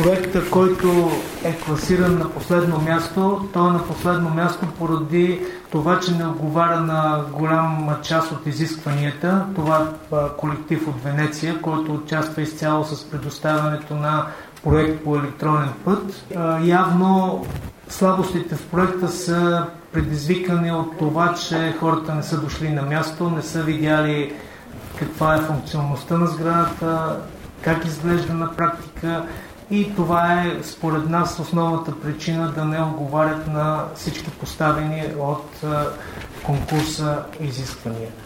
проекта, който е класиран на последно място, той е на последно място поради това, че не отговаря на голяма част от изискванията. Това е колектив от Венеция, който участва изцяло с предоставянето на проект по електронен път. Явно слабостите в проекта са предизвикани от това, че хората не са дошли на място, не са видяли каква е функционалността на сградата, как изглежда на практика, и това е според нас основната причина да не отговарят на всички поставени от конкурса изисквания.